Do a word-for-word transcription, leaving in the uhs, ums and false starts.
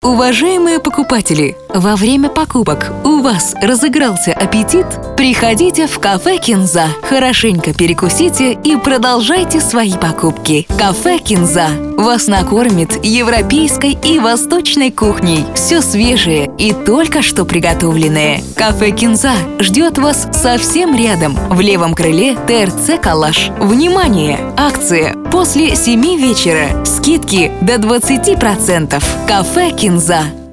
Уважаемые покупатели, во время покупок у вас разыгрался аппетит? Приходите в кафе «Кинза». Хорошенько перекусите и продолжайте свои покупки. Кафе «Кинза» вас накормит европейской и восточной кухней. Все свежее и только что приготовленное. Кафе «Кинза» ждет вас совсем рядом, в левом крыле ТРЦ «Калаш». Внимание! Акция после семи вечера. Скидки до двадцати процентов. Кафе «Кинза».